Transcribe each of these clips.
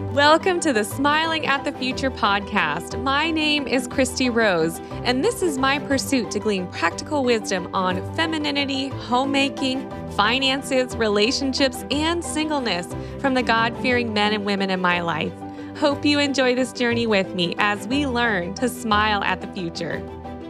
Welcome to the Smiling at the Future podcast. My name is Christy Rose, and this is my pursuit to glean practical wisdom on femininity, homemaking, finances, relationships, and singleness from the God-fearing men and women in my life. Hope you enjoy this journey with me as we learn to smile at the future.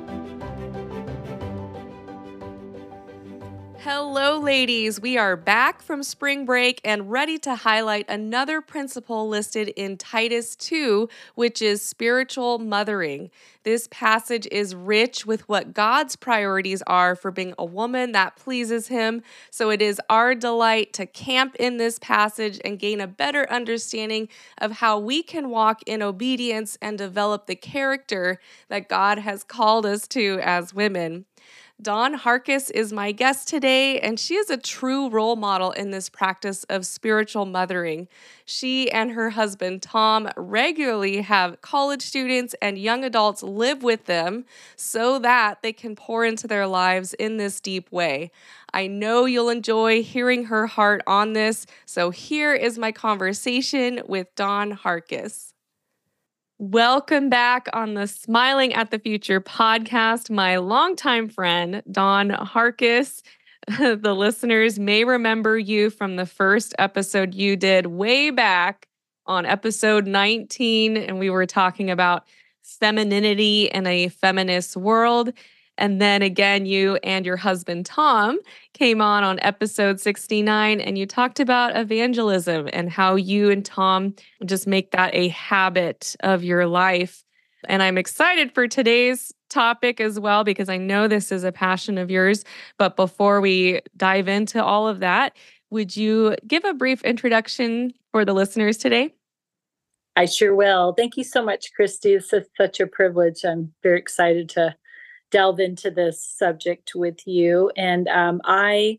Hello, ladies. We are back from spring break and ready to highlight another principle listed in Titus 2, which is spiritual mothering. This passage is rich with what God's priorities are for being a woman that pleases Him. So it is our delight to camp in this passage and gain a better understanding of how we can walk in obedience and develop the character that God has called us to as women. Dawn Harkis is my guest today, and she is a true role model in this practice of spiritual mothering. She and her husband, Tom, regularly have college students and young adults live with them so that they can pour into their lives in this deep way. I know you'll enjoy hearing her heart on this, so here is my conversation with Dawn Harkis. Welcome back on the Smiling at the Future podcast, my longtime friend, Dawn Harkis. The listeners may remember you from the first episode you did way back on episode 19, and we were talking about femininity in a feminist world. And then again, you and your husband, Tom, came on episode 69, and you talked about evangelism and how you and Tom just make that a habit of your life. And I'm excited for today's topic as well, because I know this is a passion of yours. But before we dive into all of that, would you give a brief introduction for the listeners today? I sure will. Thank you so much, Christy. It's such a privilege. I'm very excited to delve into this subject with you. And I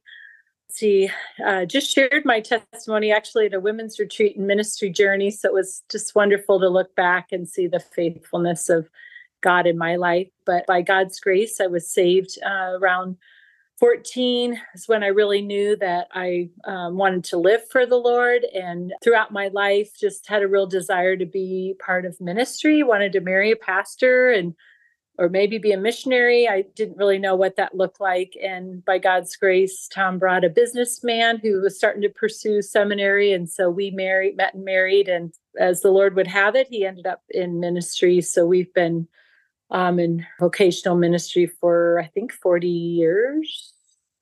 just shared my testimony actually at a women's retreat and ministry journey. So it was just wonderful to look back and see the faithfulness of God in my life. But by God's grace, I was saved around 14 is when I really knew that I wanted to live for the Lord. And throughout my life, just had a real desire to be part of ministry, wanted to marry a pastor or maybe be a missionary. I didn't really know what that looked like. And by God's grace, Tom brought a businessman who was starting to pursue seminary. And so we met and married. And as the Lord would have it, he ended up in ministry. So we've been in vocational ministry for, I think, 40 years.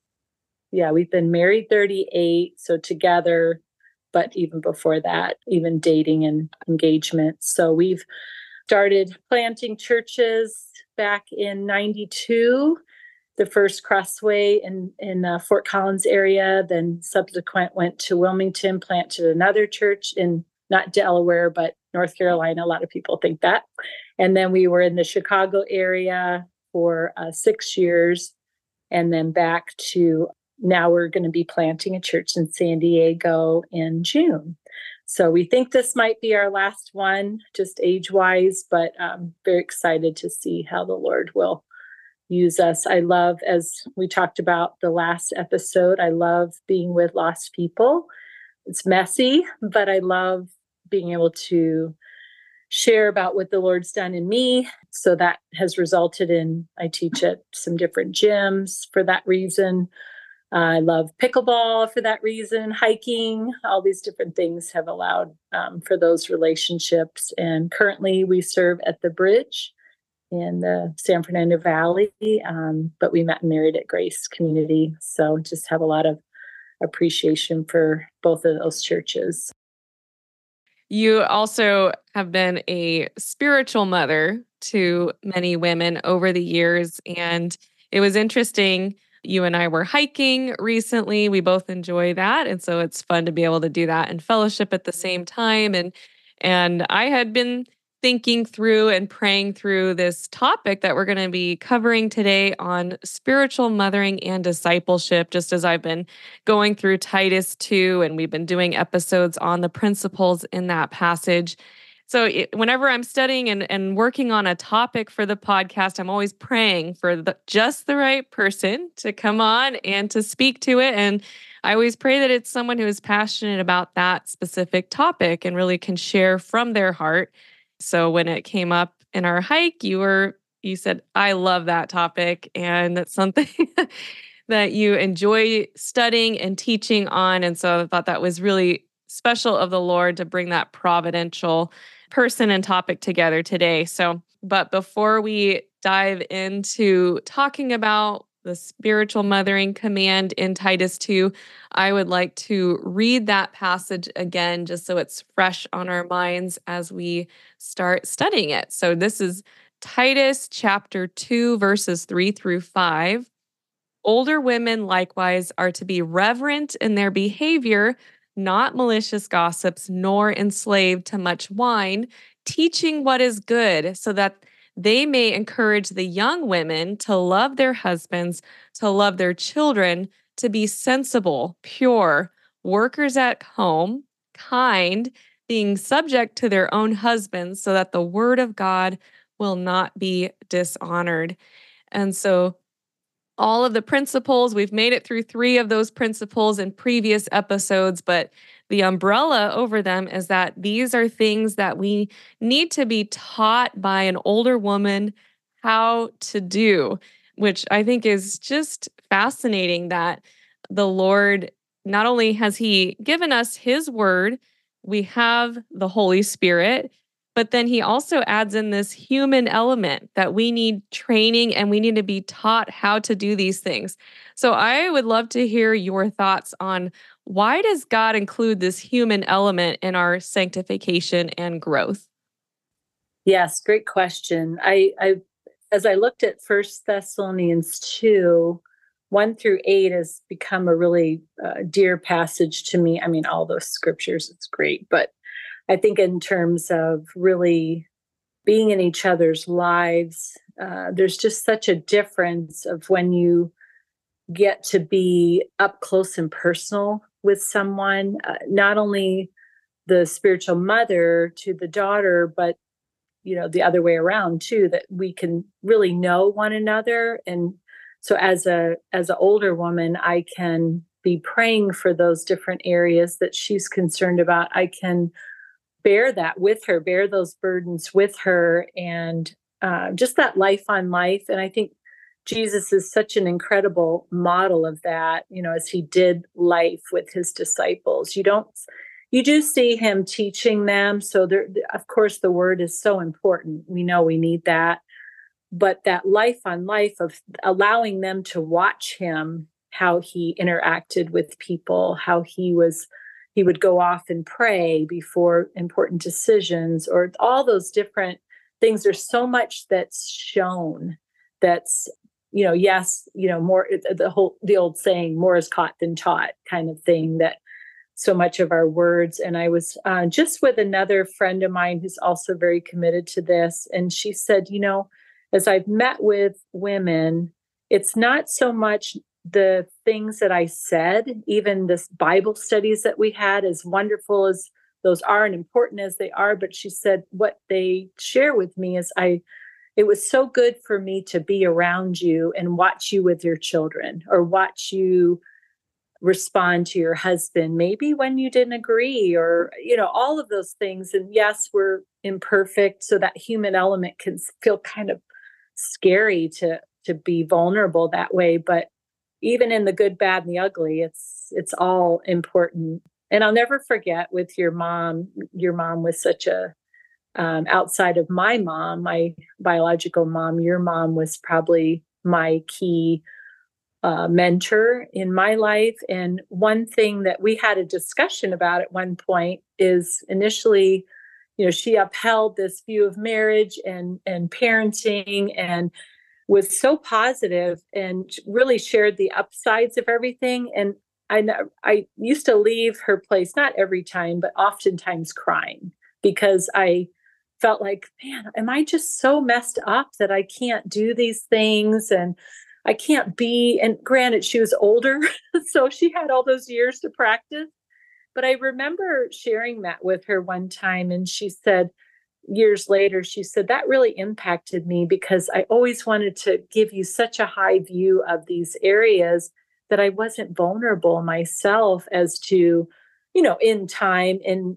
Yeah, we've been married 38. So together, but even before that, even dating and engagement. So we've started planting churches back in 92, the first Crossway in Fort Collins area, then subsequent went to Wilmington, planted another church in not Delaware, but North Carolina. A lot of people think that. And then we were in the Chicago area for 6 years. And then back to now we're going to be planting a church in San Diego in June. So we think this might be our last one, just age-wise, but I'm very excited to see how the Lord will use us. I love, as we talked about the last episode, I love being with lost people. It's messy, but I love being able to share about what the Lord's done in me. So that has resulted in, I teach at some different gyms for that reason. I love pickleball for that reason, hiking, all these different things have allowed for those relationships. And currently we serve at the Bridge in the San Fernando Valley, but we met and married at Grace Community. So just have a lot of appreciation for both of those churches. You also have been a spiritual mother to many women over the years, and it was interesting. You and I were hiking recently. We both enjoy that. And so it's fun to be able to do that and fellowship at the same time. And I had been thinking through and praying through this topic that we're going to be covering today on spiritual mothering and discipleship, just as I've been going through Titus 2, and we've been doing episodes on the principles in that passage. So whenever I'm studying and working on a topic for the podcast, I'm always praying for just the right person to come on and to speak to it. And I always pray that it's someone who is passionate about that specific topic and really can share from their heart. So when it came up in our hike, you said, I love that topic. And that's something that you enjoy studying and teaching on. And so I thought that was really special of the Lord to bring that providential person and topic together today. So, but before we dive into talking about the spiritual mothering command in Titus 2, I would like to read that passage again, just so it's fresh on our minds as we start studying it. So, this is Titus chapter 2, verses 3 through 5. Older women likewise are to be reverent in their behavior, not malicious gossips, nor enslaved to much wine, teaching what is good, so that they may encourage the young women to love their husbands, to love their children, to be sensible, pure, workers at home, kind, being subject to their own husbands, so that the word of God will not be dishonored. And so all of the principles. We've made it through 3 of those principles in previous episodes, but the umbrella over them is that these are things that we need to be taught by an older woman how to do, which I think is just fascinating that the Lord, not only has He given us His word, we have the Holy Spirit, but then he also adds in this human element that we need training and we need to be taught how to do these things. So I would love to hear your thoughts on why does God include this human element in our sanctification and growth? Yes, great question. I as I looked at First Thessalonians 2, 1 through 8 has become a really dear passage to me. I mean, all those scriptures, it's great, but I think in terms of really being in each other's lives, there's just such a difference of when you get to be up close and personal with someone, not only the spiritual mother to the daughter, but the other way around too, that we can really know one another. And so as a older woman, I can be praying for those different areas that she's concerned about. I can bear that with her, bear those burdens with her, and just that life on life. And I think Jesus is such an incredible model of that, as he did life with his disciples. You do see him teaching them. So there, of course, the word is so important. We know we need that. But that life on life of allowing them to watch him, how he interacted with people, how he would go off and pray before important decisions, or all those different things. There's so much that's shown that's, yes, more the old saying, more is caught than taught kind of thing, that so much of our words. And I was just with another friend of mine who's also very committed to this. And she said, as I've met with women, it's not so much the things that I said, even this Bible studies that we had, as wonderful as those are and important as they are. But she said, what they share with me is it was so good for me to be around you and watch you with your children, or watch you respond to your husband, maybe when you didn't agree, or, all of those things. And yes, we're imperfect. So that human element can feel kind of scary to be vulnerable that way. But even in the good, bad, and the ugly, it's all important. And I'll never forget with your mom. Your mom was such a outside of my mom, my biological mom, your mom was probably my key mentor in my life. And one thing that we had a discussion about at one point is initially, she upheld this view of marriage and parenting, and was so positive and really shared the upsides of everything. And I used to leave her place, not every time, but oftentimes crying, because I felt like, man, am I just so messed up that I can't do these things? And I can't be, and granted, she was older, so she had all those years to practice. But I remember sharing that with her one time, and she said, years later, she said, that really impacted me because I always wanted to give you such a high view of these areas that I wasn't vulnerable myself as to, in time and,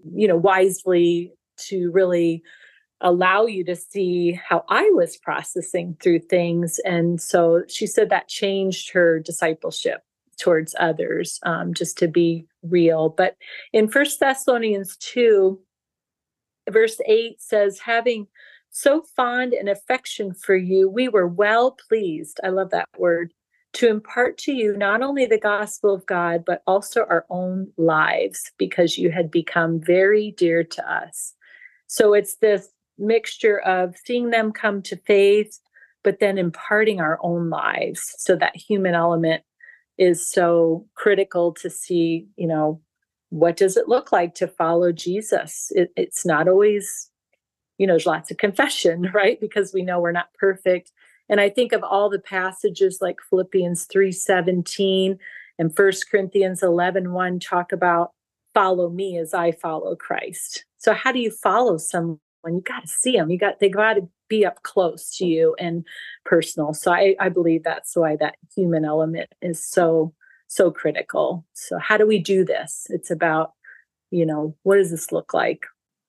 wisely to really allow you to see how I was processing through things. And so she said that changed her discipleship towards others, just to be real. But in First Thessalonians 2, verse 8 says, having so fond an affection for you, we were well pleased. I love that word. To impart to you not only the gospel of God, but also our own lives, because you had become very dear to us. So it's this mixture of seeing them come to faith, but then imparting our own lives. So that human element is so critical to see, what does it look like to follow Jesus? It's not always, there's lots of confession, right? Because we know we're not perfect. And I think of all the passages like Philippians 3:17 and 1 Corinthians 11:1 talk about follow me as I follow Christ. So how do you follow someone? You got to see them. They got to be up close to you and personal. So I believe that's why that human element is so critical. So how do we do this? It's about, what does this look like?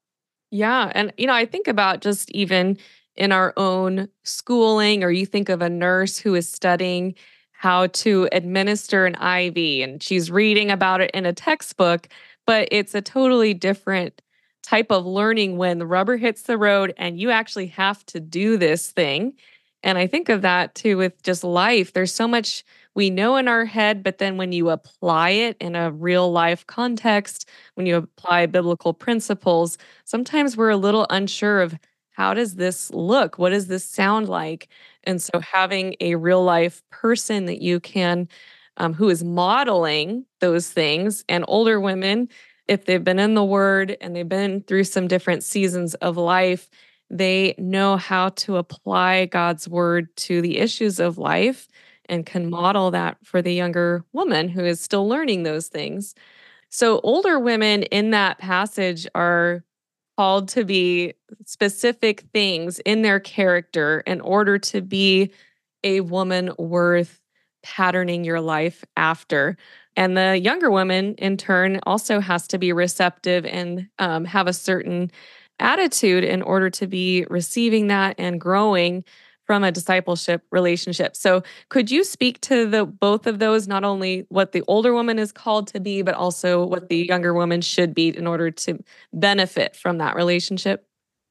Yeah. And, I think about just even in our own schooling, or you think of a nurse who is studying how to administer an IV and she's reading about it in a textbook, but it's a totally different type of learning when the rubber hits the road and you actually have to do this thing. And I think of that too with just life. There's so much we know in our head, but then when you apply it in a real life context, when you apply biblical principles, sometimes we're a little unsure of how does this look? What does this sound like? And so having a real life person that you can, who is modeling those things, and older women, if they've been in the word and they've been through some different seasons of life, they know how to apply God's word to the issues of life and can model that for the younger woman who is still learning those things. So, older women in that passage are called to be specific things in their character in order to be a woman worth patterning your life after. And the younger woman, in turn, also has to be receptive and have a certain attitude in order to be receiving that and growing from a discipleship relationship. So, could you speak to the both of those, not only what the older woman is called to be, but also what the younger woman should be in order to benefit from that relationship?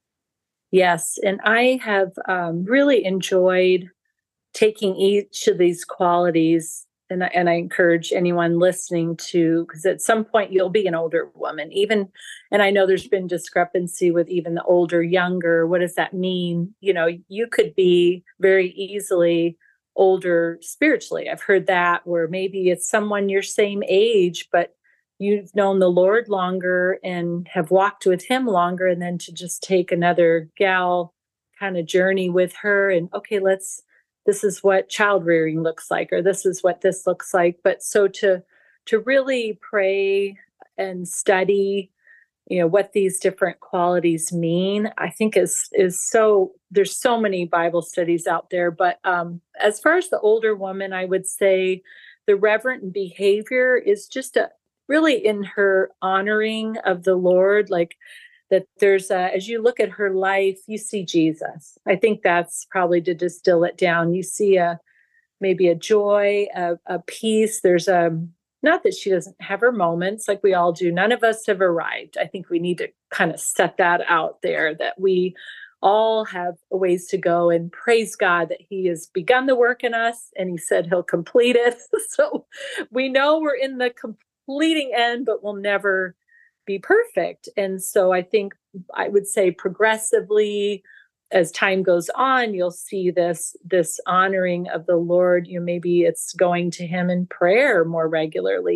Yes. And I have really enjoyed taking each of these qualities, and I encourage anyone listening to, because at some point you'll be an older woman, even, and I know there's been discrepancy with even the older, younger. What does that mean? You could be very easily older spiritually. I've heard that, where maybe it's someone your same age, but you've known the Lord longer and have walked with him longer, and then to just take another gal kind of journey with her and, okay, this is what child rearing looks like, or this is what this looks like. But so to really pray and study, what these different qualities mean, I think is so, there's so many Bible studies out there. But as far as the older woman, I would say the reverent behavior is just a really in her honoring of the Lord, like that there's as you look at her life, you see Jesus. I think that's probably to distill it down. You see maybe a joy, a peace. There's not that she doesn't have her moments like we all do. None of us have arrived. I think we need to kind of set that out there, that we all have a ways to go, and praise God that he has begun the work in us and he said he'll complete it. So we know we're in the completing end, but we'll never be perfect. And so I think I would say progressively as time goes on, you'll see this honoring of the Lord. Maybe it's going to him in prayer more regularly.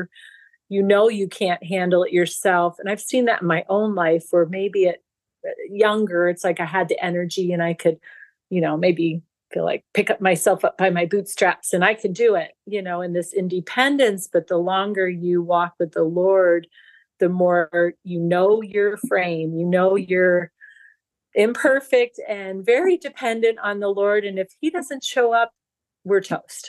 You can't handle it yourself. And I've seen that in my own life, where maybe at younger, it's like I had the energy and I could, maybe feel like pick up myself up by my bootstraps and I could do it, in this independence. But the longer you walk with the Lord, the more your frame, your imperfect and very dependent on the Lord. And if he doesn't show up, we're toast.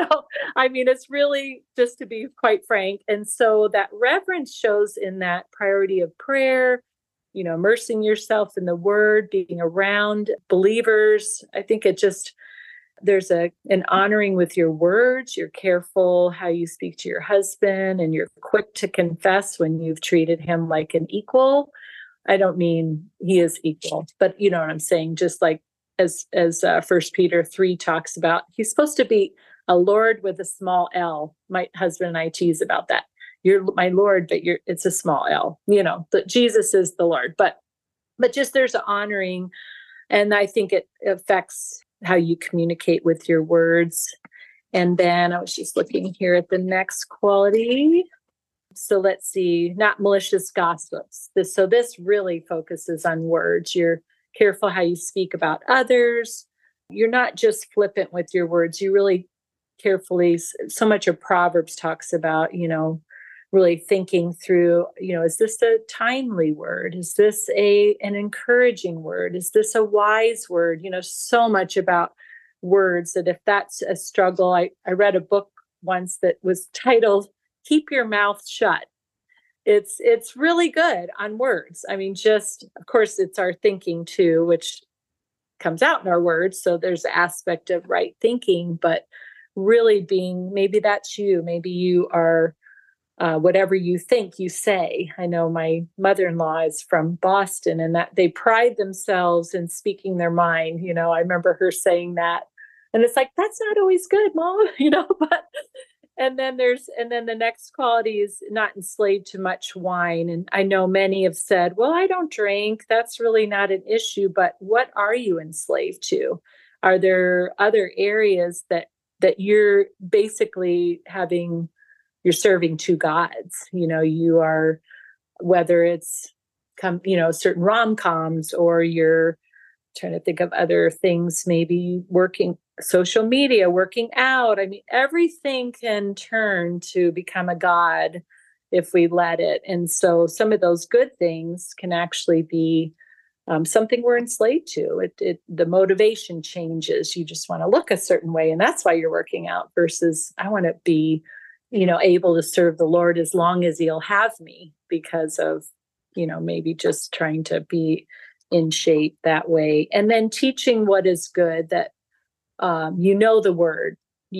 I mean, it's really just to be quite frank. And so that reverence shows in that priority of prayer, immersing yourself in the word, being around believers. I think it just, there's an honoring with your words. You're careful how you speak to your husband, and you're quick to confess when you've treated him like an equal. I don't mean he is equal, but you know what I'm saying. Just like as First Peter 3 talks about, he's supposed to be a Lord with a small L. My husband and I tease about that. You're my Lord, but it's a small L. That Jesus is the Lord, but just there's an honoring, and I think it affects how you communicate with your words. And then I was just looking here at the next quality. So let's see, not malicious gossips. This really focuses on words. You're careful how you speak about others. You're not just flippant with your words. You really carefully, so much of Proverbs talks about, really thinking through, is this a timely word? Is this an encouraging word? Is this a wise word? So much about words that if that's a struggle, I read a book once that was titled Keep Your Mouth Shut. It's really good on words. I mean, just, of course, it's our thinking too, which comes out in our words. So there's an aspect of right thinking, but really being, maybe that's you. Maybe you are, whatever you think, you say. I know my mother-in-law is from Boston, and that they pride themselves in speaking their mind. I remember her saying that, and it's like, that's not always good, Mom, but and then the next quality is not enslaved to much wine. And I know many have said, well, I don't drink. That's really not an issue. But what are you enslaved to? Are there other areas that you're basically you're serving two gods? You are, whether it's certain rom-coms, or you're trying to think of other things, maybe working social media, working out. I mean, everything can turn to become a god if we let it. And so some of those good things can actually be something we're enslaved to. The motivation changes. You just want to look a certain way, and that's why you're working out, versus I want to be, able to serve the Lord as long as he'll have me, because of, maybe just trying to be in shape that way. And then teaching what is good, that the word,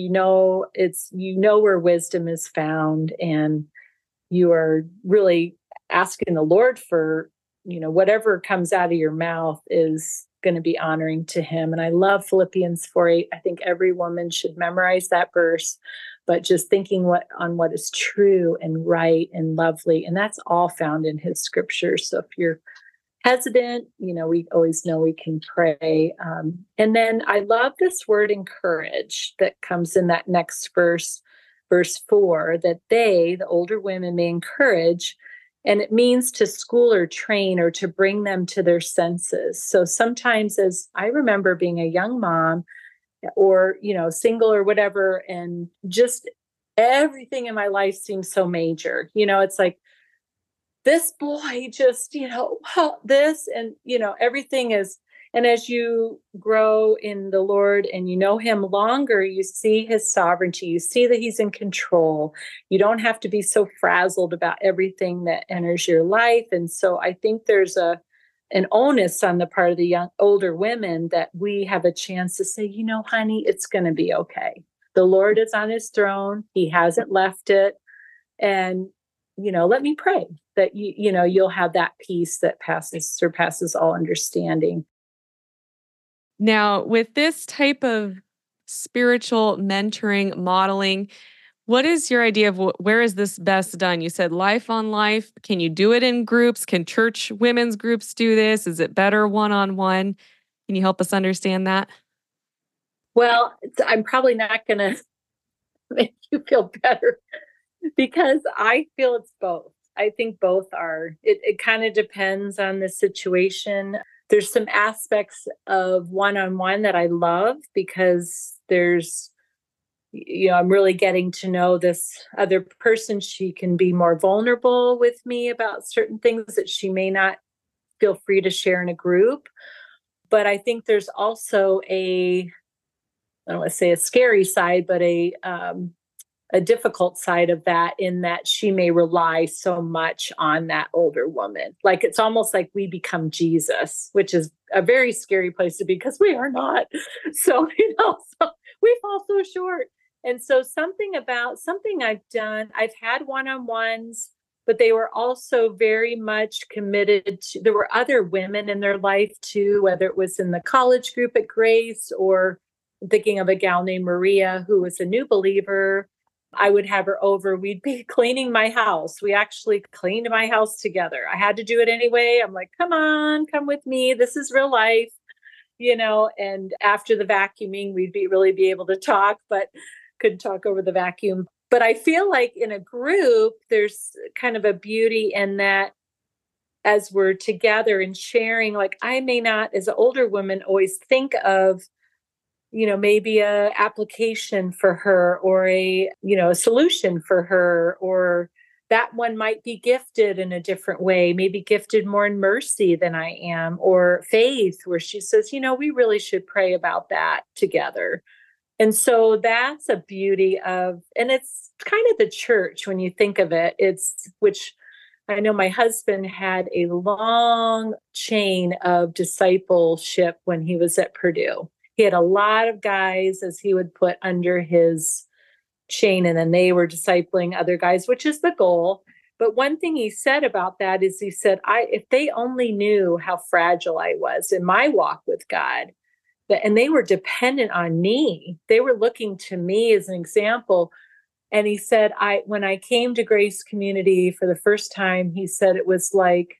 where wisdom is found, and you are really asking the Lord for, whatever comes out of your mouth is going to be honoring to him. And I love Philippians 4:8. I think every woman should memorize that verse, but just thinking on what is true and right and lovely. And that's all found in his scriptures. So if you're hesitant, we always know we can pray. And then I love this word encourage that comes in that next verse 4, that the older women, may encourage. And it means to school or train, or to bring them to their senses. So sometimes, as I remember being a young mom, or, single or whatever, and just everything in my life seems so major. It's like, this boy just, this, and, everything is. And as you grow in the Lord and you know him longer, you see his sovereignty. You see that he's in control. You don't have to be so frazzled about everything that enters your life. And so I think there's an onus on the part of the older women, that we have a chance to say, honey, it's going to be okay. The Lord is on his throne. He hasn't left it. And, let me pray that you'll have that peace that surpasses all understanding. Now, with this type of spiritual mentoring modeling, what is your idea of where is this best done? You said life on life. Can you do it in groups? Can church women's groups do this? Is it better one-on-one? Can you help us understand that? Well, I'm probably not going to make you feel better, because I feel it's both. I think both are. It kind of depends on the situation. There's some aspects of one-on-one that I love, because I'm really getting to know this other person. She can be more vulnerable with me about certain things that she may not feel free to share in a group. But I think there's also I don't want to say a scary side, but a difficult side of that, in that she may rely so much on that older woman. Like it's almost like we become Jesus, which is a very scary place to be because we are not. So, so we fall so short. And so something I've done, I've had one-on-ones, but they were also very much committed to, there were other women in their life too, whether it was in the college group at Grace, or I'm thinking of a gal named Maria who was a new believer. I would have her over. We'd be cleaning my house. We actually cleaned my house together. I had to do it anyway. I'm like, come on, come with me. This is real life, And after the vacuuming, really be able to talk, but couldn't talk over the vacuum. But I feel like in a group, there's kind of a beauty in that as we're together and sharing, like I may not, as an older woman, always think of maybe a application for her, or a solution for her, or that one might be gifted in a different way, maybe gifted more in mercy than I am, or faith, where she says, we really should pray about that together. And so that's a beauty of, and it's kind of the church when you think of it, which I know my husband had a long chain of discipleship when he was at Purdue. He had a lot of guys, as he would put, under his chain, and then they were discipling other guys, which is the goal. But one thing he said about that is, he said, if they only knew how fragile I was in my walk with God, and they were dependent on me, they were looking to me as an example. And he said, when I came to Grace Community for the first time, he said it was like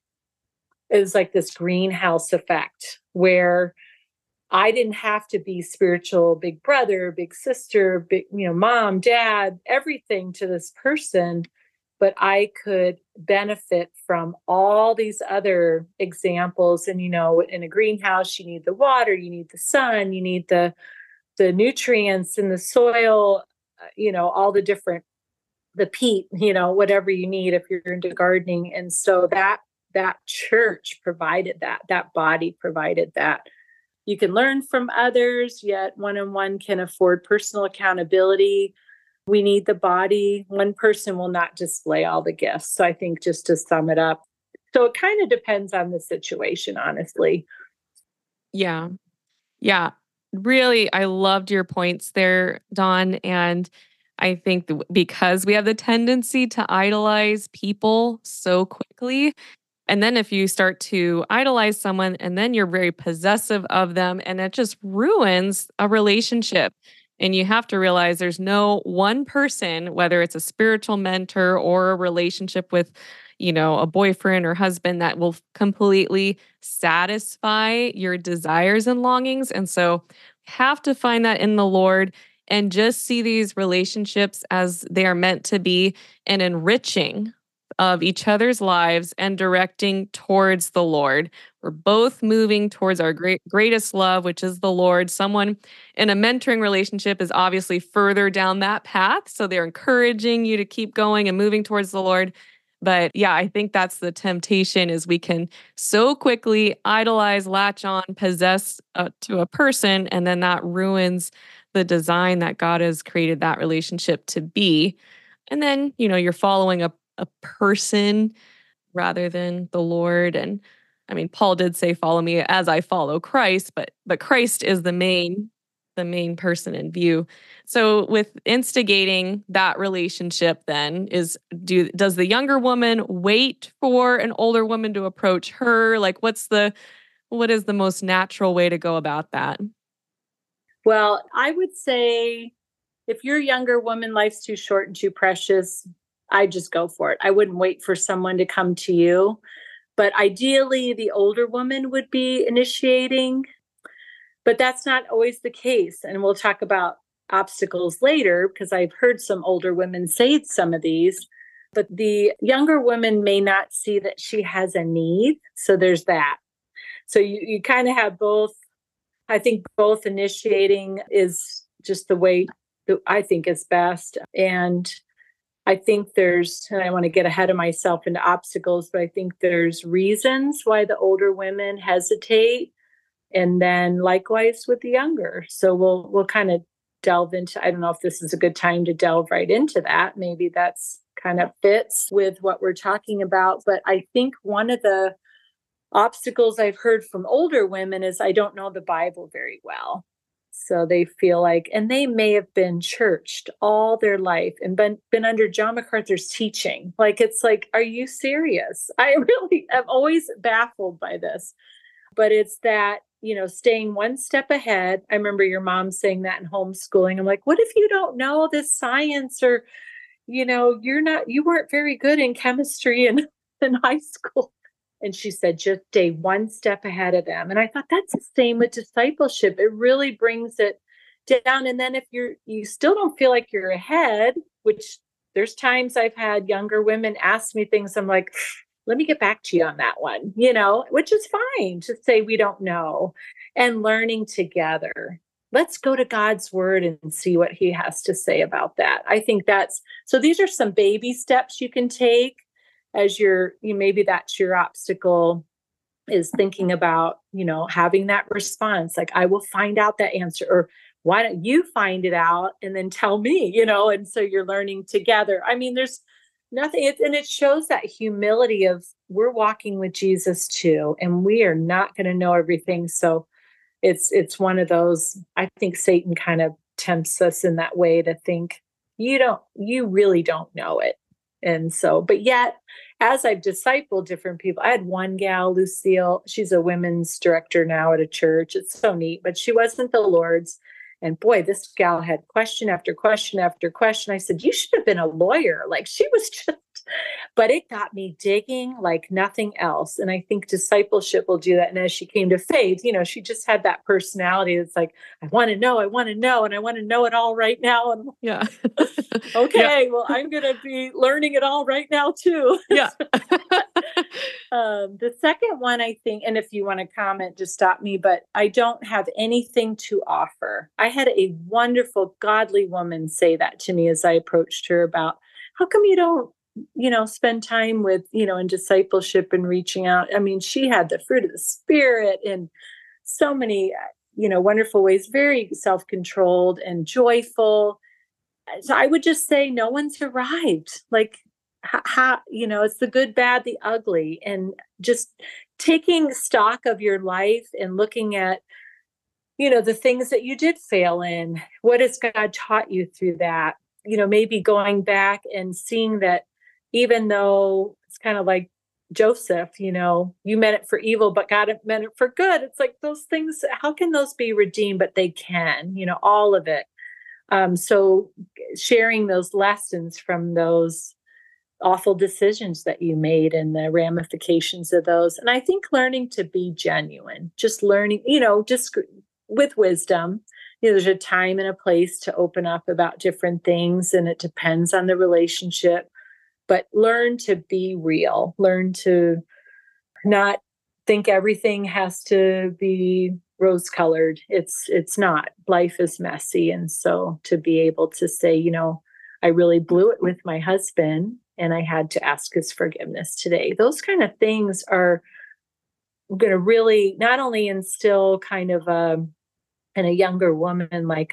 this greenhouse effect, where I didn't have to be spiritual big brother, big sister, big, mom, dad, everything to this person, but I could benefit from all these other examples. And, in a greenhouse, you need the water, you need the sun, you need the nutrients in the soil, all the different, the peat, whatever you need if you're into gardening. And so that church provided that body provided that. You can learn from others, yet one-on-one can afford personal accountability. We need the body. One person will not display all the gifts. So I think, just to sum it up, so it kind of depends on the situation, honestly. Yeah. Yeah. Really, I loved your points there, Dawn. And I think because we have the tendency to idolize people so quickly, and then if you start to idolize someone and then you're very possessive of them, and it just ruins a relationship. And you have to realize there's no one person, whether it's a spiritual mentor or a relationship with, a boyfriend or husband, that will completely satisfy your desires and longings. And so have to find that in the Lord, and just see these relationships as they are meant to be, and enriching of each other's lives and directing towards the Lord. We're both moving towards our greatest love, which is the Lord. Someone in a mentoring relationship is obviously further down that path, so they're encouraging you to keep going and moving towards the Lord. But yeah, I think that's the temptation, is we can so quickly idolize, latch on, possess to a person, and then that ruins the design that God has created that relationship to be. And then, you're following a person rather than the Lord. And I mean, Paul did say, follow me as I follow Christ, but Christ is the main person in view. So with instigating that relationship, then does the younger woman wait for an older woman to approach her? Like what is the most natural way to go about that? Well, I would say, if you're a younger woman, life's too short and too precious, I just go for it. I wouldn't wait for someone to come to you. But ideally, the older woman would be initiating. But that's not always the case. And we'll talk about obstacles later, because I've heard some older women say some of these. But the younger woman may not see that she has a need. So there's that. So you kind of have both. I think both initiating is just the way that I think is best. And I think there's, and I want to get ahead of myself into obstacles, but I think there's reasons why the older women hesitate, and then likewise with the younger. So we'll kind of delve into, I don't know if this is a good time to delve right into that. Maybe that's kind of fits with what we're talking about. But I think one of the obstacles I've heard from older women is I don't know the Bible very well. So they feel like, and they may have been churched all their life and been under John MacArthur's teaching. Like, it's like, are you serious? I really am always baffled by this. But it's that, staying one step ahead. I remember your mom saying that in homeschooling. I'm like, what if you don't know this science, or, you weren't very good in chemistry in high school. And she said, just stay one step ahead of them. And I thought that's the same with discipleship. It really brings it down. And then if you still don't feel like you're ahead, which there's times I've had younger women ask me things, I'm like, let me get back to you on that one, which is fine to say we don't know, and learning together. Let's go to God's word and see what he has to say about that. I think so these are some baby steps you can take as maybe that's your obstacle, is thinking about, having that response. Like, I will find out that answer, or why don't you find it out and then tell me, and so you're learning together. I mean, there's nothing, and it shows that humility of, we're walking with Jesus too, and we are not going to know everything. So it's one of those, I think Satan kind of tempts us in that way to think you really don't know it. And so, but yet, as I've discipled different people, I had one gal, Lucille, she's a women's director now at a church. It's so neat, but she wasn't the Lord's. And boy, this gal had question after question after question. I said, you should have been a lawyer. Like, she was just, but it got me digging like nothing else. And I think discipleship will do that. And as she came to faith, she just had that personality. It's like, I want to know, and I want to know it all right now. And yeah. okay, well, I'm going to be learning it all right now too. Yeah. The second one, I think, and if you want to comment, just stop me, but I don't have anything to offer. I had a wonderful, godly woman say that to me as I approached her about, how come you don't, spend time with, in discipleship and reaching out? I mean, she had the fruit of the Spirit in so many, wonderful ways, very self-controlled and joyful. So I would just say no one's arrived. Like, how, it's the good, bad, the ugly, and just taking stock of your life and looking at, the things that you did fail in. What has God taught you through that? Maybe going back and seeing that, even though it's kind of like Joseph, you meant it for evil, but God meant it for good. It's like those things, how can those be redeemed? But they can, all of it. So sharing those lessons from those awful decisions that you made and the ramifications of those. And I think learning to be genuine, just learning, just with wisdom, there's a time and a place to open up about different things, and it depends on the relationship, but learn to be real, learn to not think everything has to be rose colored. It's not. Life is messy. And so to be able to say, I really blew it with my husband and I had to ask his forgiveness today. Those kind of things are going to really not only instill kind of in a younger woman, like,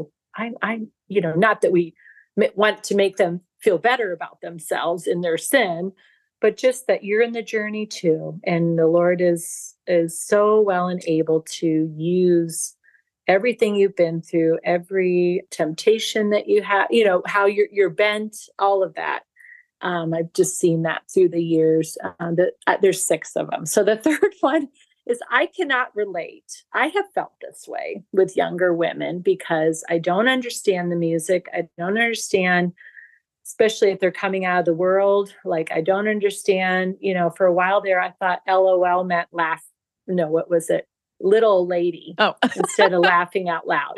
I'm, not that we want to make them feel better about themselves in their sin, but just that you're in the journey too. And the Lord is so well and able to use everything you've been through, every temptation that you have, how you're bent, all of that. I've just seen that through the years. There's 6 of them. So the third one is, I cannot relate. I have felt this way with younger women because I don't understand the music. I don't understand, especially if they're coming out of the world. Like, I don't understand, for a while there, I thought LOL meant laugh. No, what was it? Little lady. Oh. Instead of laughing out loud,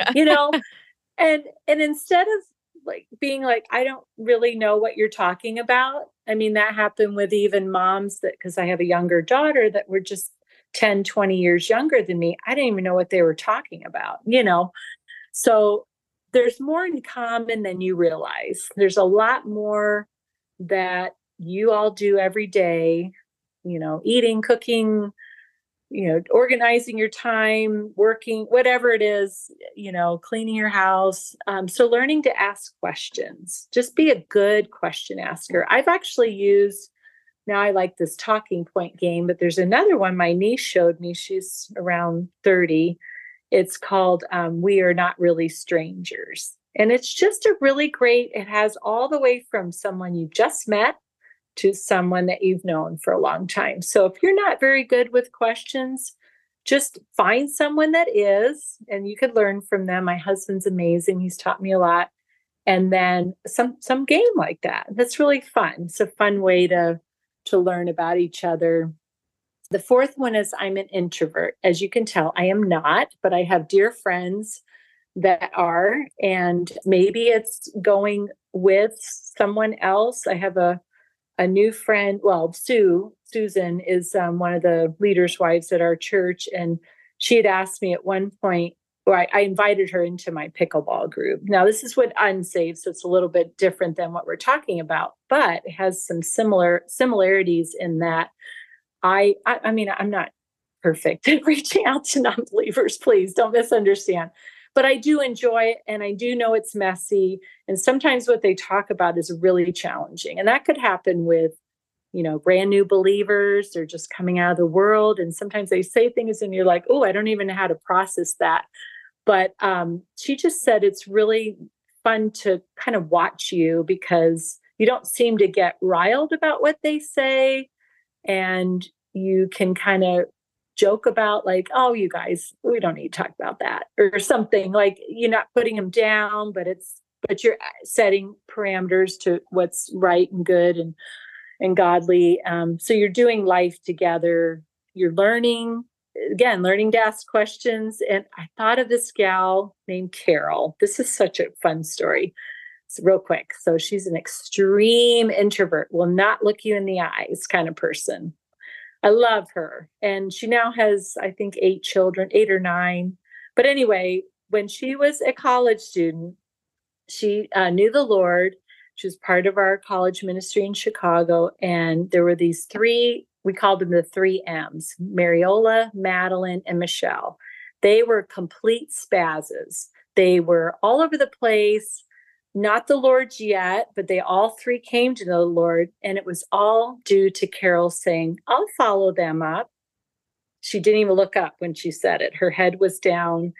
and instead of like being like, I don't really know what you're talking about. I mean, that happened with even moms because I have a younger daughter that were just 10, 20 years younger than me. I didn't even know what they were talking about, So there's more in common than you realize. There's a lot more that you all do every day, eating, cooking, organizing your time, working, whatever it is, cleaning your house. So learning to ask questions, just be a good question asker. I've actually used, now I like this talking point game, but there's another one my niece showed me. She's around 30. It's called We Are Not Really Strangers. And it's just a really great, it has all the way from someone you just met to someone that you've known for a long time. So if you're not very good with questions, just find someone that is, and you could learn from them. My husband's amazing. He's taught me a lot. And then some game like that. That's really fun. It's a fun way to learn about each other. The fourth one is I'm an introvert. As you can tell, I am not, but I have dear friends that are, and maybe it's going with someone else. I have a new friend. Well, Susan is one of the leaders' wives at our church. And she had asked me at one point, or I invited her into my pickleball group. Now, this is with unsaved, so it's a little bit different than what we're talking about, but it has some similarities in that I mean, I'm not perfect at reaching out to non-believers. Please don't misunderstand. But I do enjoy it, and I do know it's messy. And sometimes what they talk about is really challenging. And that could happen with, brand new believers. They're just coming out of the world. And sometimes they say things and you're like, oh, I don't even know how to process that. But she just said it's really fun to kind of watch you because you don't seem to get riled about what they say. And you can kind of joke about like, oh, you guys, we don't need to talk about that or something. Like you're not putting them down, but you're setting parameters to what's right and good and godly. So you're doing life together. You're learning to ask questions. And I thought of this gal named Carol. This is such a fun story. It's real quick. So she's an extreme introvert, will not look you in the eyes kind of person. I love her. And she now has, I think, 8 children, 8 or 9. But anyway, when she was a college student, she knew the Lord. She was part of our college ministry in Chicago. And there were these 3, we called them the 3 M's, Mariola, Madeline, and Michelle. They were complete spazzes. They were all over the place. Not the Lord's yet, but they all 3 came to know the Lord. And it was all due to Carol saying, I'll follow them up. She didn't even look up when she said it. Her head was down,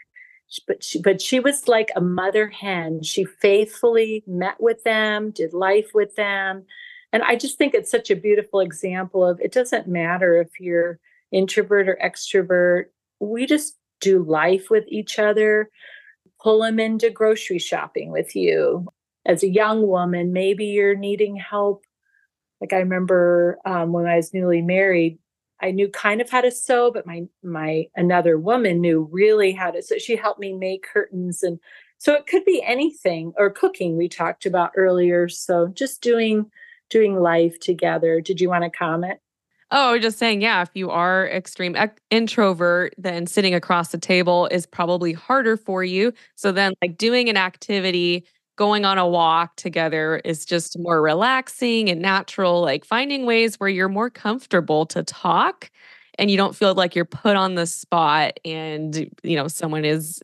but she was like a mother hen. She faithfully met with them, did life with them. And I just think it's such a beautiful example of it doesn't matter if you're introvert or extrovert. We just do life with each other. Pull them into grocery shopping with you. As a young woman, maybe you're needing help. Like I remember when I was newly married, I knew kind of how to sew, but my another woman knew really how to. So she helped me make curtains, and so it could be anything. Or cooking, we talked about earlier. So just doing life together. Did you want to comment? Oh, just saying, yeah, if you are extreme introvert, then sitting across the table is probably harder for you. So then like doing an activity, going on a walk together is just more relaxing and natural, like finding ways where you're more comfortable to talk and you don't feel like you're put on the spot and, someone is,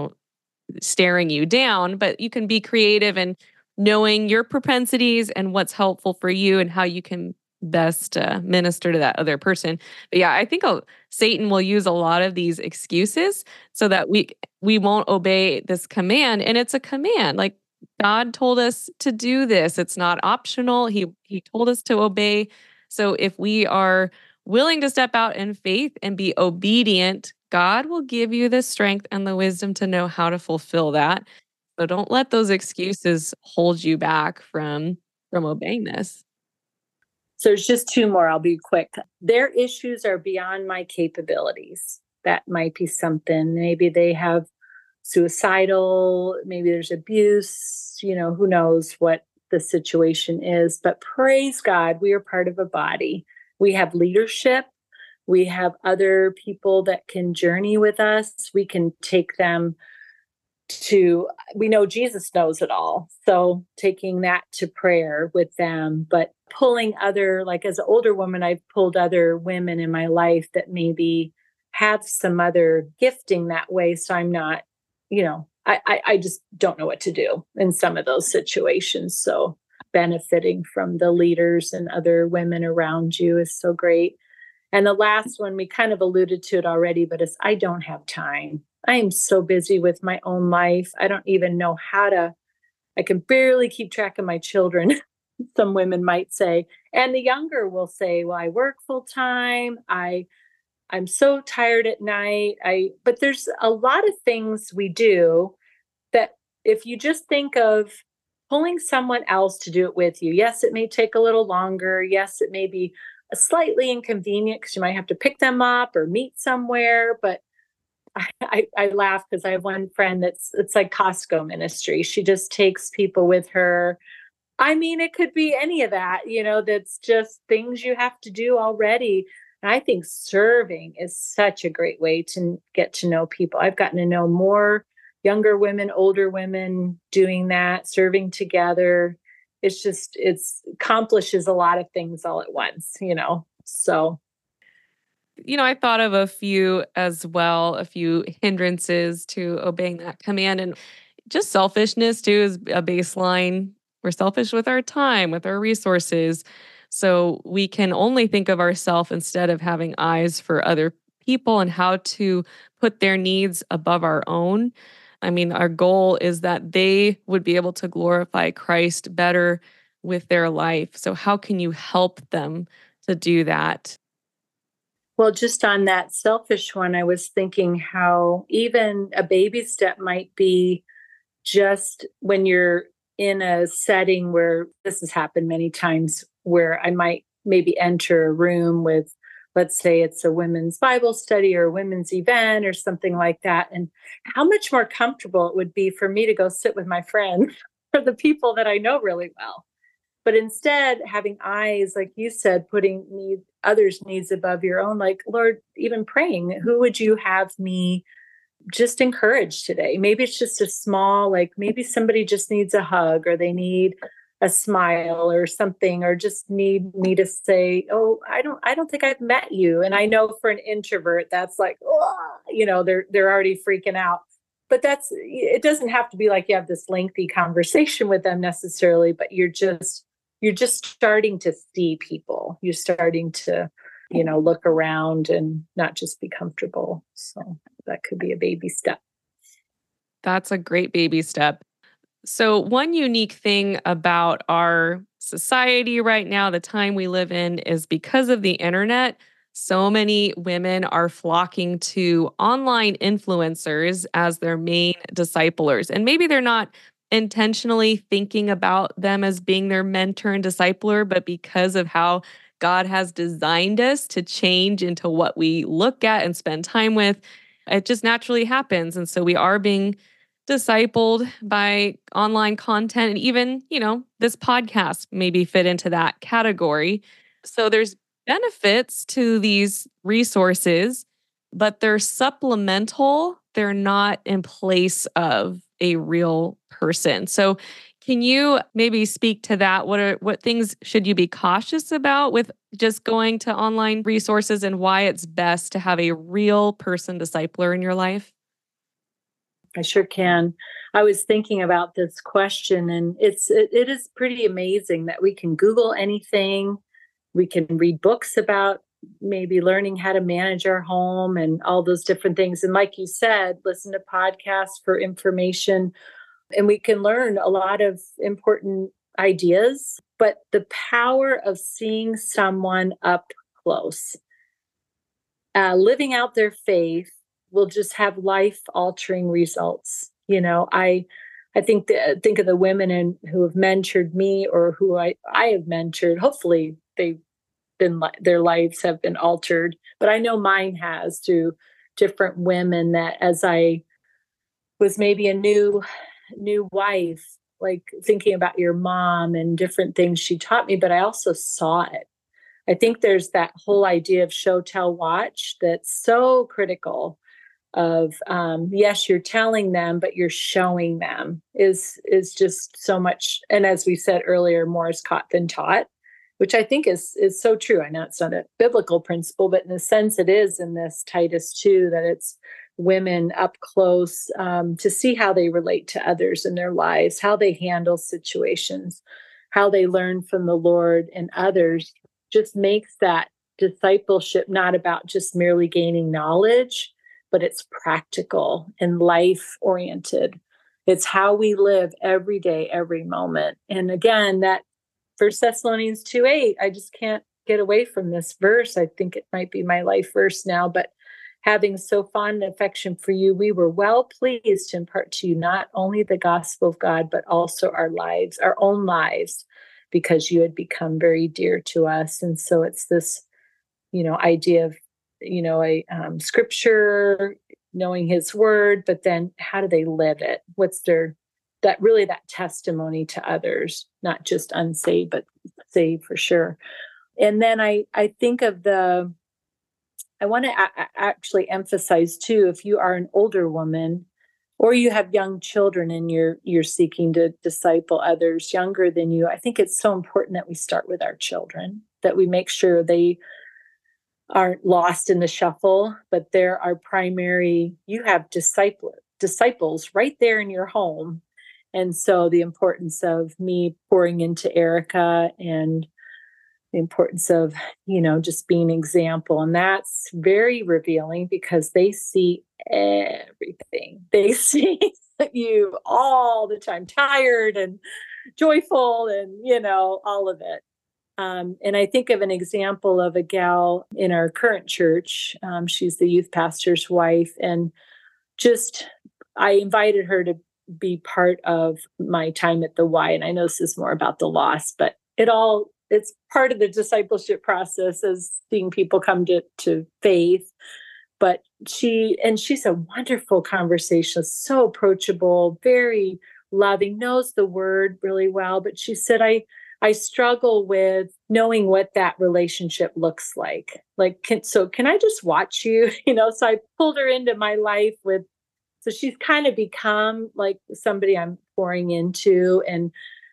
staring you down, but you can be creative and knowing your propensities and what's helpful for you and how you can best minister to that other person. But yeah, I think Satan will use a lot of these excuses so that we won't obey this command. And it's a command. Like God told us to do this. It's not optional. He told us to obey. So if we are willing to step out in faith and be obedient, God will give you the strength and the wisdom to know how to fulfill that. So don't let those excuses hold you back from obeying this. So there's just 2 more. I'll be quick. Their issues are beyond my capabilities. That might be something. Maybe they have suicidal, maybe there's abuse, who knows what the situation is. But praise God, we are part of a body. We have leadership. We have other people that can journey with us. We can take them we know Jesus knows it all. So taking that to prayer with them, but pulling other, like as an older woman, I've pulled other women in my life that maybe have some other gifting that way. So I'm not, I just don't know what to do in some of those situations. So benefiting from the leaders and other women around you is so great. And the last one, we kind of alluded to it already, but it's I don't have time. I am so busy with my own life. I don't even know I can barely keep track of my children, some women might say. And the younger will say, well, I work full time. I'm so tired at night. But there's a lot of things we do that if you just think of pulling someone else to do it with you, yes, it may take a little longer. Yes, it may be slightly inconvenient because you might have to pick them up or meet somewhere. But I laugh because I have one friend it's like Costco ministry. She just takes people with her. I mean, it could be any of that, that's just things you have to do already. And I think serving is such a great way to get to know people. I've gotten to know more younger women, older women doing that, serving together. It's accomplishes a lot of things all at once. So I thought of a few as well, a few hindrances to obeying that command. And just selfishness, too, is a baseline. We're selfish with our time, with our resources. So we can only think of ourselves instead of having eyes for other people and how to put their needs above our own. I mean, our goal is that they would be able to glorify Christ better with their life. So, how can you help them to do that? well, just on that selfish one, I was thinking how even a baby step might be just when you're in a setting where this has happened many times, where I might maybe enter a room with, let's say it's a women's Bible study or a women's event or something like that. And how much more comfortable it would be for me to go sit with my friends or the people that I know really well. But instead, having eyes, like you said, putting others' needs above your own, like, Lord, even praying, who would you have me just encourage today? Maybe it's just a small, like maybe somebody just needs a hug or they need a smile or something, or just need me to say, oh, I don't think I've met you. And I know for an introvert, that's like, oh, they're already freaking out. But it doesn't have to be like you have this lengthy conversation with them necessarily, but you're just starting to see people. You're starting to, look around and not just be comfortable. So that could be a baby step. That's a great baby step. So, one unique thing about our society right now, the time we live in, is because of the internet, so many women are flocking to online influencers as their main disciplers. And maybe they're not intentionally thinking about them as being their mentor and discipler, but because of how God has designed us to change into what we look at and spend time with, it just naturally happens. And so we are being discipled by online content, and even, this podcast maybe fit into that category. So there's benefits to these resources, but they're supplemental. They're not in place of a real person. So can you maybe speak to that? What things should you be cautious about with just going to online resources, and why it's best to have a real person discipler in your life? I sure can. I was thinking about this question, and it is pretty amazing that we can Google anything. We can read books about maybe learning how to manage our home and all those different things. And like you said, listen to podcasts for information, and we can learn a lot of important ideas. But the power of seeing someone up close, living out their faith, will just have life altering results. I think of the women who have mentored me, or who I have mentored. Hopefully their lives have been altered, but I know mine has, through different women, that as I was maybe a new wife, like thinking about your mom and different things she taught me, but I also saw it. I think there's that whole idea of show, tell, watch that's so critical. of yes, you're telling them, but you're showing them is just so much. And as we said earlier, more is caught than taught, which I think is so true. I know it's not a biblical principle, but in a sense it is in this Titus 2, that it's women up close, to see how they relate to others in their lives, how they handle situations, how they learn from the Lord and others, just makes that discipleship not about just merely gaining knowledge, but it's practical and life oriented. It's how we live every day, every moment. And again, that First Thessalonians 2:8, I just can't get away from this verse. I think it might be my life verse now, but having so fond an affection for you, we were well pleased to impart to you not only the gospel of God, but also our lives, our own lives, because you had become very dear to us. And so it's this, idea of, a scripture, knowing his word, but then how do they live it? What's their that testimony to others, not just unsaved, but saved for sure. And then I think of I want to actually emphasize too, if you are an older woman or you have young children and you're seeking to disciple others younger than you, I think it's so important that we start with our children, that we make sure they aren't lost in the shuffle, but they're our primary. You have disciples right there in your home. And so the importance of me pouring into Erica, and the importance of, just being an example. And that's very revealing because they see everything. They see you all the time, tired and joyful and, all of it. And I think of an example of a gal in our current church. She's the youth pastor's wife. And just, I invited her to be part of my time at the Y. And I know this is more about the loss, but it's part of the discipleship process, as seeing people come to faith. But she's a wonderful conversationalist, so approachable, very loving, knows the word really well. But she said, I struggle with knowing what that relationship looks like. Like, can I just watch you? So I pulled her into my life so she's kind of become like somebody I'm pouring into. And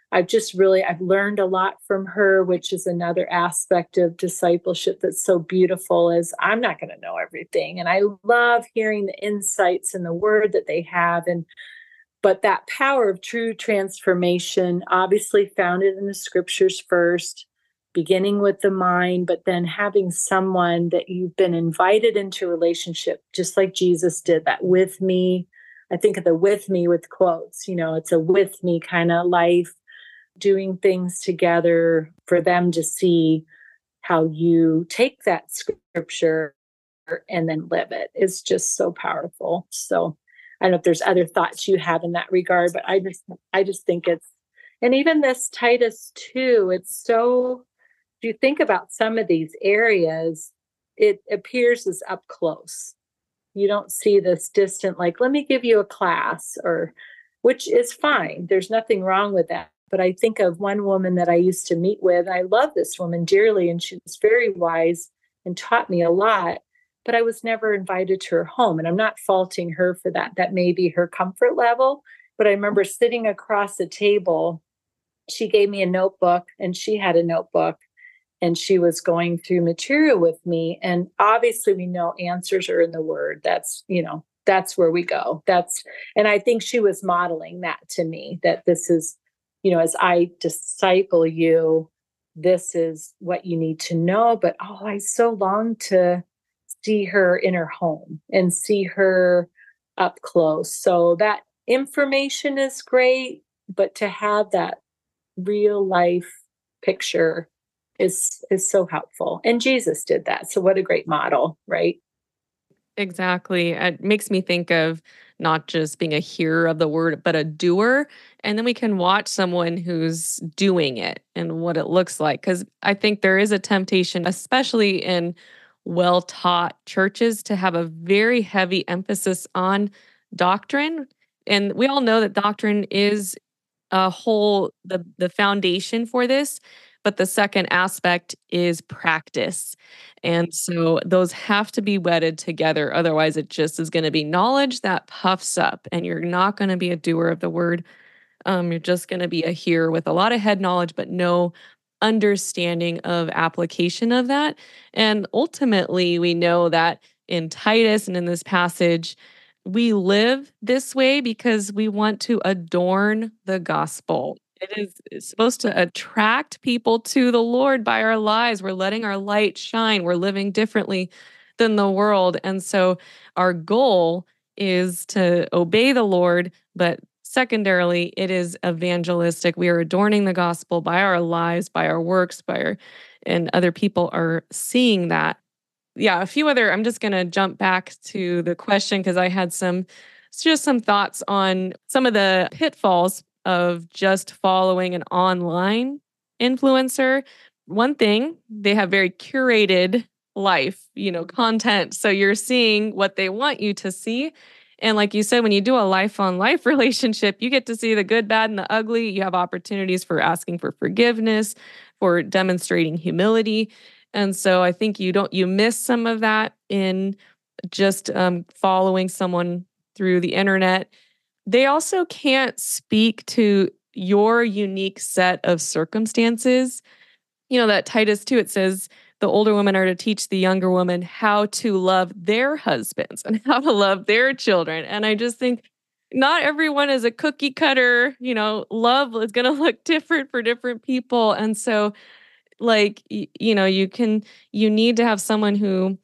I've learned a lot from her, which is another aspect of discipleship that's so beautiful, is I'm not going to know everything. And I love hearing the insights and the word that they have. But that power of true transformation, obviously founded in the scriptures first, beginning with the mind, but then having someone that you've been invited into a relationship, just like Jesus did that with me. I think of the with me with quotes, it's a with me kind of life, doing things together for them to see how you take that scripture and then live it is just so powerful. So I don't know if there's other thoughts you have in that regard, but I just think and even this Titus 2, it's so, if you think about some of these areas, it appears as up close. You don't see this distant, like, let me give you a class, which is fine. There's nothing wrong with that. But I think of one woman that I used to meet with. I love this woman dearly, and she was very wise and taught me a lot, but I was never invited to her home. And I'm not faulting her for that. That may be her comfort level. But I remember sitting across the table. She gave me a notebook and she had a notebook, and she was going through material with me. And obviously we know answers are in the word. That's where we go. And I think she was modeling that to me, that this is, as I disciple you, this is what you need to know. But I so long to see her in her home and see her up close. So that information is great, but to have that real life picture is so helpful. And Jesus did that. So what a great model, right? Exactly. It makes me think of not just being a hearer of the word, but a doer. And then we can watch someone who's doing it and what it looks like. Because I think there is a temptation, especially in well taught churches, to have a very heavy emphasis on doctrine. And we all know that doctrine is the foundation for this. But the second aspect is practice. And so those have to be wedded together. Otherwise, it just is going to be knowledge that puffs up, and you're not going to be a doer of the word. You're just going to be a hearer with a lot of head knowledge, but no understanding of application of that. And ultimately, we know that in Titus and in this passage, we live this way because we want to adorn the gospel. It is it's supposed to attract people to the Lord by our lives. We're letting our light shine. We're living differently than the world. And so our goal is to obey the Lord, but secondarily, it is evangelistic. We are adorning the gospel by our lives, by our works, and other people are seeing that. Yeah, a few other, I'm just going to jump back to the question because I had just some thoughts on some of the pitfalls of just following an online influencer. One thing, they have very curated life, content. So you're seeing what they want you to see. And like you said, when you do a life on life relationship, you get to see the good, bad, and the ugly. You have opportunities for asking for forgiveness, for demonstrating humility. And so I think you miss some of that in just following someone through the internet. They also can't speak to your unique set of circumstances. That Titus 2, it says the older women are to teach the younger women how to love their husbands and how to love their children. And I just think not everyone is a cookie cutter, love is going to look different for different people. And so like you need to have someone who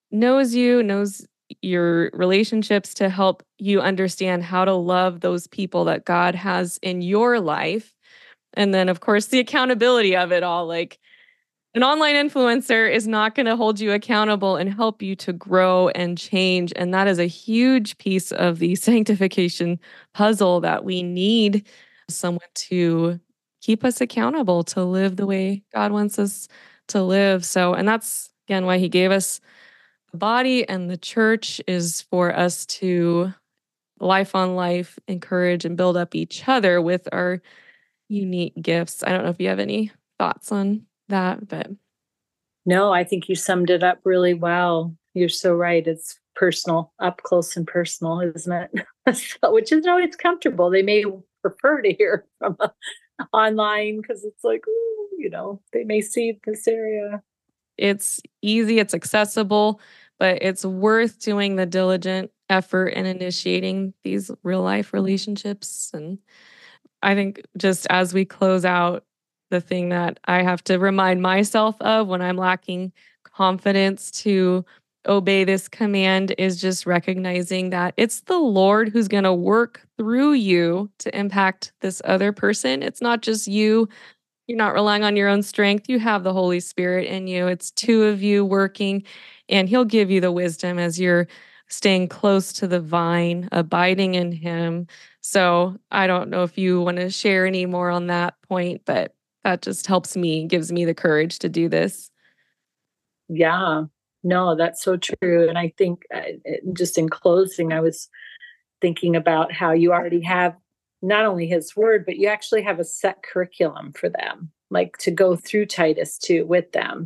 knows your relationships to help you understand how to love those people that God has in your life. And then of course the accountability of it all, like an online influencer is not going to hold you accountable and help you to grow and change. And that is a huge piece of the sanctification puzzle that we need someone to keep us accountable to live the way God wants us to live. So, and that's again why he gave us the body, and the church is for us to life on life, encourage and build up each other with our unique gifts. I don't know if you have any thoughts on that, but No, I think you summed it up really well. You're so right. It's personal, up close and personal, isn't it? So, which is always comfortable. They may prefer to hear from online because it's like, ooh, they may see this area. it's easy, it's accessible, but it's worth doing the diligent effort and initiating these real life relationships. And I think just as we close out, the thing that I have to remind myself of when I'm lacking confidence to obey this command is just recognizing that it's the Lord who's going to work through you to impact this other person. It's not just you. You're not relying on your own strength. You have the Holy Spirit in you. It's two of you working, and He'll give you the wisdom as you're staying close to the vine, abiding in Him. So I don't know if you want to share any more on that point, but that just helps me, gives me the courage to do this. Yeah, no, that's so true. And I think just in closing, I was thinking about how you already have not only his word, but you actually have a set curriculum for them, like to go through Titus 2 with them,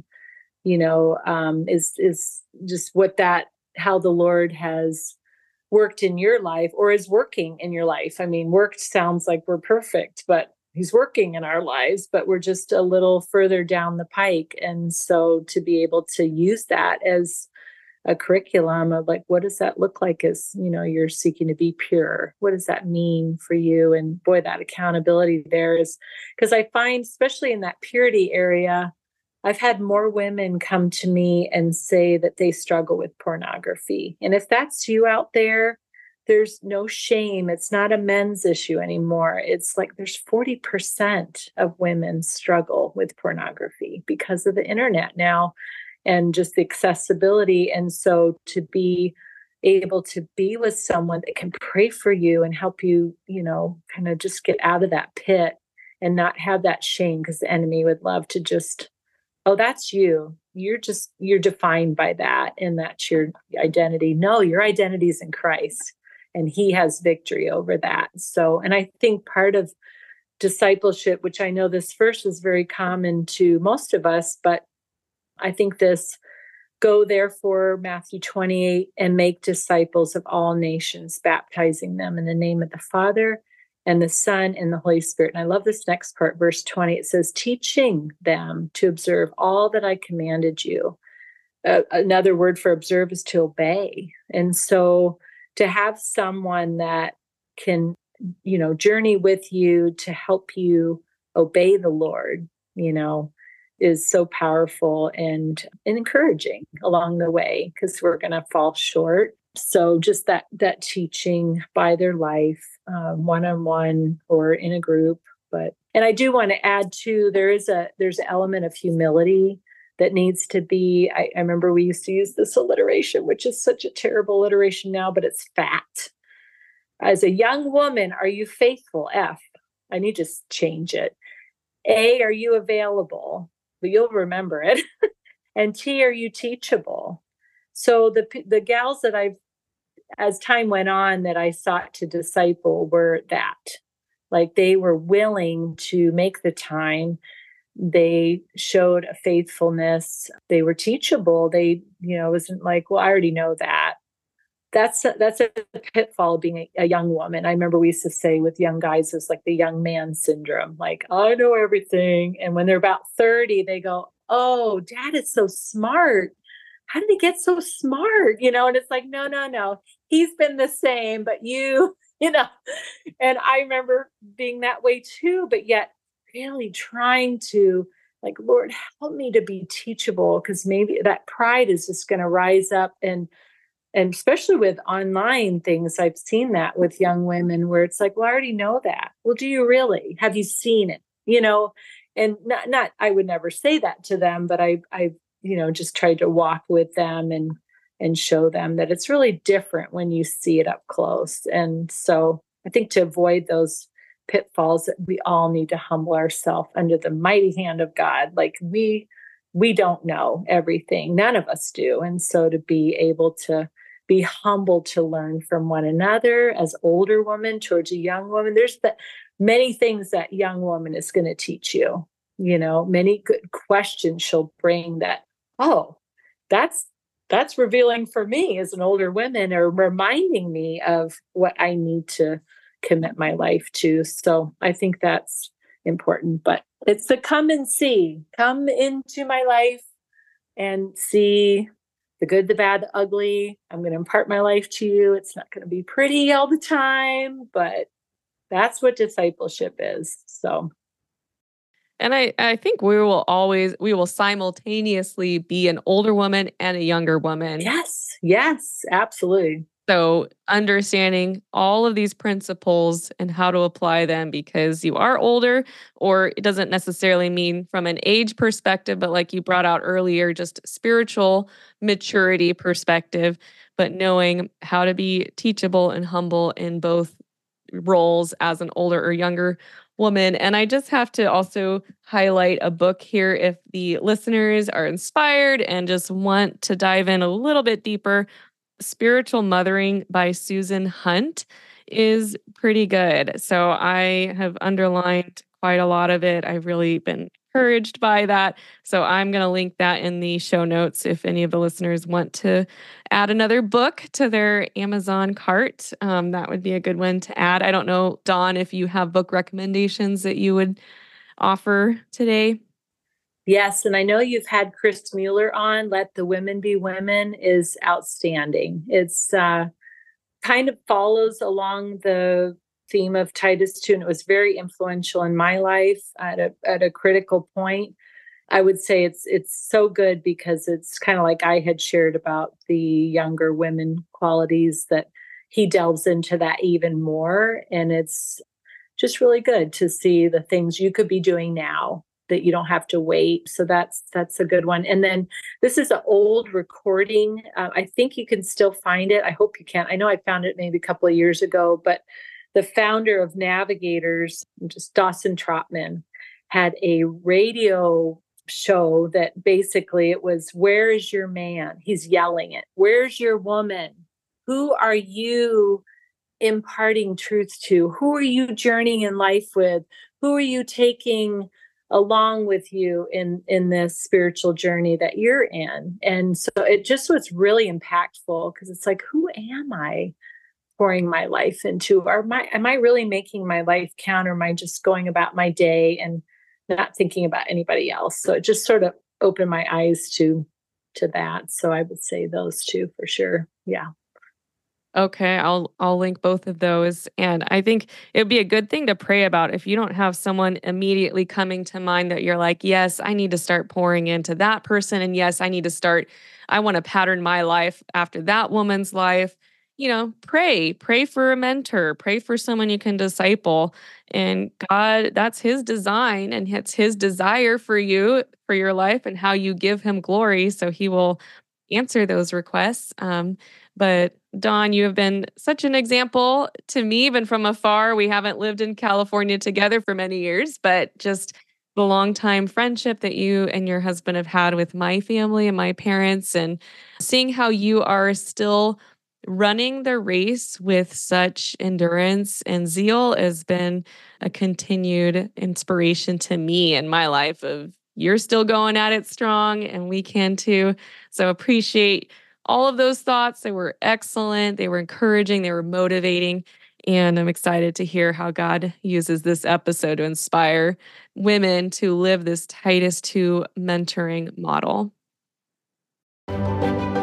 is just how the Lord has worked in your life or is working in your life. I mean, worked sounds like we're perfect, but he's working in our lives, but we're just a little further down the pike. And so to be able to use that as a curriculum of like, what does that look like as, you're seeking to be pure? What does that mean for you? And boy, that accountability there is, because I find, especially in that purity area, I've had more women come to me and say that they struggle with pornography. And if that's you out there, there's no shame. It's not a men's issue anymore. It's like there's 40% of women struggle with pornography because of the internet now and just the accessibility. And so to be able to be with someone that can pray for you and help you, kind of just get out of that pit and not have that shame, because the enemy would love to just, oh, that's you. You're defined by that and that's your identity. No, your identity is in Christ and he has victory over that. So, and I think part of discipleship, which I know this verse is very common to most of us, but I think this go therefore, Matthew 28, and make disciples of all nations, baptizing them in the name of the Father and the Son and the Holy Spirit. And I love this next part, verse 20. It says, teaching them to observe all that I commanded you. Another word for observe is to obey. And so to have someone that can, journey with you to help you obey the Lord, is so powerful and encouraging along the way, because we're going to fall short. So just that teaching by their life, one-on-one or in a group. And I do want to add too, there's an element of humility that needs to be. I remember we used to use this alliteration, which is such a terrible alliteration now, but it's fat. As a young woman, are you faithful? F. I need to change it. A, are you available? But you'll remember it. And T, are you teachable? So the gals that as time went on, that I sought to disciple were that. Like, they were willing to make the time. They showed a faithfulness. They were teachable. They, it wasn't like, well, I already know that. That's a pitfall of being a young woman. I remember we used to say with young guys, it's like the young man syndrome. Like, I know everything. And when they're about 30, they go, oh, Dad is so smart. How did he get so smart? And it's like, no. He's been the same, but you know. And I remember being that way too, but yet really trying to, like, Lord, help me to be teachable, because maybe that pride is just going to rise up. And especially with online things, I've seen that with young women where it's like, well, I already know that. Well, do you really? Have you seen it? And not, I would never say that to them, but I just tried to walk with them and show them that it's really different when you see it up close. And so I think to avoid those pitfalls, that we all need to humble ourselves under the mighty hand of God. Like, we don't know everything. None of us do. And so to be able to be humble to learn from one another as older women towards a young woman. There's many things that young woman is going to teach you, many good questions she'll bring that, oh, that's revealing for me as an older woman, or reminding me of what I need to commit my life to. So I think that's important, but it's the come into my life and see the good, the bad, the ugly. I'm going to impart my life to you. It's not going to be pretty all the time, but that's what discipleship is. So. And I think we will simultaneously be an older woman and a younger woman. Yes, absolutely. So understanding all of these principles and how to apply them, because you are older, or it doesn't necessarily mean from an age perspective, but like you brought out earlier, just spiritual maturity perspective, but knowing how to be teachable and humble in both roles as an older or younger woman. And I just have to also highlight a book here if the listeners are inspired and just want to dive in a little bit deeper. Spiritual Mothering by Susan Hunt is pretty good. So I have underlined quite a lot of it. I've really been encouraged by that. So I'm going to link that in the show notes if any of the listeners want to add another book to their Amazon cart. That would be a good one to add. I don't know, Dawn, if you have book recommendations that you would offer today. Yes, and I know you've had Chris Mueller on. Let the Women Be Women is outstanding. It's kind of follows along the theme of Titus 2, and it was very influential in my life at a critical point. I would say it's so good because it's kind of like I had shared about the younger women qualities, that he delves into that even more. And it's just really good to see the things you could be doing now that you don't have to wait. So that's a good one. And then this is an old recording. I think you can still find it. I hope you can. I know I found it maybe a couple of years ago, but the founder of Navigators, just Dawson Trotman, had a radio show that basically it was, where is your man? He's yelling it. Where's your woman? Who are you imparting truth to? Who are you journeying in life with? Who are you taking along with you in this spiritual journey that you're in? And so it just was really impactful because it's like, who am I pouring my life into? Or am I really making my life count, or am I just going about my day and not thinking about anybody else? So it just sort of opened my eyes to that. So I would say those two for sure. Yeah. Okay, I'll link both of those, and I think it would be a good thing to pray about if you don't have someone immediately coming to mind that you're like, "Yes, I need to start pouring into that person, and yes, I wanna pattern my life after that woman's life." Pray for a mentor, pray for someone you can disciple, and God, that's his design, and it's his desire for you, for your life, and how you give him glory, so he will answer those requests. But Dawn, you have been such an example to me, even from afar. We haven't lived in California together for many years, but just the longtime friendship that you and your husband have had with my family and my parents, and seeing how you are still running the race with such endurance and zeal has been a continued inspiration to me in my life of you're still going at it strong and we can too. So appreciate all of those thoughts. They were excellent. They were encouraging. They were motivating. And I'm excited to hear how God uses this episode to inspire women to live this Titus 2 mentoring model.